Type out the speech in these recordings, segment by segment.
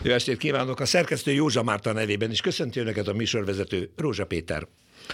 Jó estét kívánok! A szerkesztő Józsa Márta nevében is köszönti önöket a műsorvezető Rózsa Péter.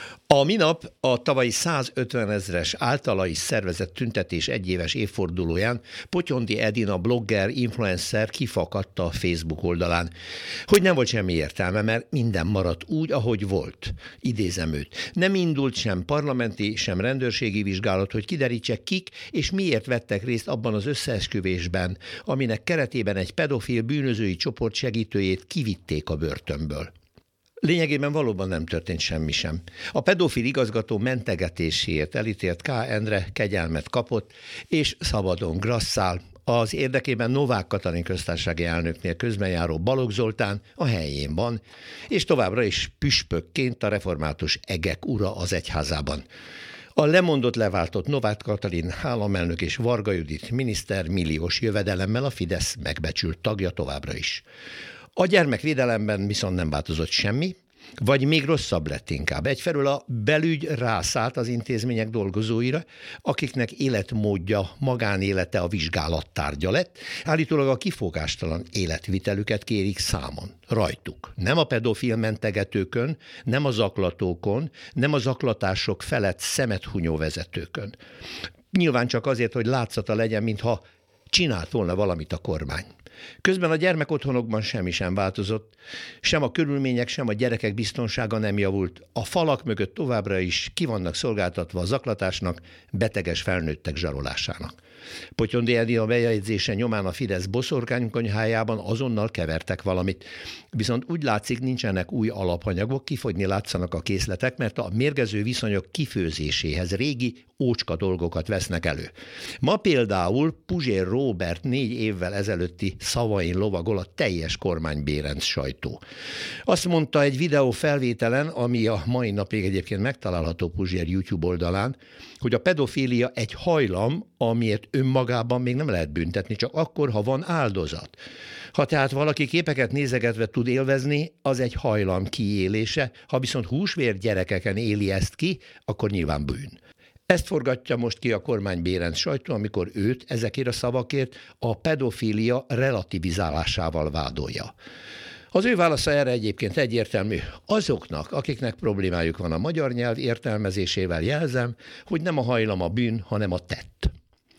A minap a tavalyi 150 000-es általa is szervezett tüntetés egyéves évfordulóján Potyondi Edina blogger, influencer kifakadt a Facebook oldalán, hogy nem volt semmi értelme, mert minden maradt úgy, ahogy volt. Idézem őt. Nem indult sem parlamenti, sem rendőrségi vizsgálat, hogy kiderítse kik és miért vettek részt abban az összeesküvésben, aminek keretében egy pedofil bűnözői csoport segítőjét kivitték a börtönből. Lényegében valóban nem történt semmi sem. A pedofil igazgató mentegetéséért elítélt K. Endre kegyelmet kapott, és szabadon grasszál. Az érdekében Novák Katalin köztársasági elnöknél közbenjáró Balogh Zoltán a helyén van, és továbbra is püspökként a református egek ura az egyházában. A lemondott leváltott Novák Katalin államelnök és Varga Judit miniszter milliós jövedelemmel a Fidesz megbecsült tagja továbbra is. A gyermekvédelemben viszont nem változott semmi, vagy még rosszabb lett inkább. Egyfelől a belügy rászállt az intézmények dolgozóira, akiknek életmódja, magánélete a vizsgálat tárgya lett, állítólag a kifogástalan életvitelüket kérik számon. Rajtuk. Nem a pedofil mentegetőkön, nem a zaklatókon, nem a zaklatások felett szemet hunyó vezetőkön. Nyilván csak azért, hogy látszata legyen, mintha csinált volna valamit a kormány. Közben a gyermekotthonokban semmi sem változott, sem a körülmények, sem a gyerekek biztonsága nem javult, a falak mögött továbbra is ki vannak szolgáltatva a zaklatásnak, beteges felnőttek zsarolásának. Potyondi Edina bejegyzése nyomán a Fidesz boszorkánykonyhájában azonnal kevertek valamit, viszont úgy látszik, nincsenek új alapanyagok, kifogyni látszanak a készletek, mert a mérgező viszonyok kifőzéséhez régi ócska dolgokat vesznek elő. Ma például Puzsér Róbert 4 évvel ezelőtti szavain lovagol a teljes kormánybérenc sajtó. Azt mondta egy videó felvételen, ami a mai napig egyébként megtalálható Puzsér YouTube oldalán, hogy a pedofília egy hajlam, amiért önmagában még nem lehet büntetni, csak akkor, ha van áldozat. Ha tehát valaki képeket nézegetve tud élvezni, az egy hajlam kiélése, ha viszont húsvér gyerekeken éli ezt ki, akkor nyilván bűn. Ezt forgatja most ki a kormánybérenc sajtó, amikor őt ezekért a szavakért a pedofília relativizálásával vádolja. Az ő válasza erre egyébként egyértelmű. Azoknak, akiknek problémájuk van a magyar nyelv értelmezésével, jelzem, hogy nem a hajlam a bűn, hanem a tett.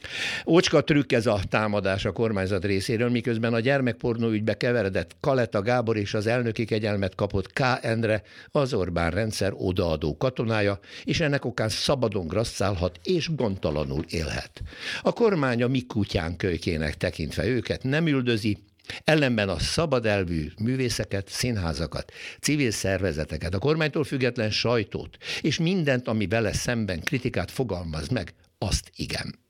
Ócska trükk ez a támadás a kormányzat részéről, miközben a gyermekpornó ügybe keveredett Kaleta Gábor és az elnöki kegyelmet kapott K. Endre az Orbán rendszer odaadó katonája, és ennek okán szabadon grasszálhat és gondtalanul élhet. A kormány a mi kutyán kölykének tekintve őket nem üldözi, ellenben a szabad elvű művészeket, színházakat, civil szervezeteket, a kormánytól független sajtót, és mindent, ami vele szemben kritikát fogalmaz meg, azt igen.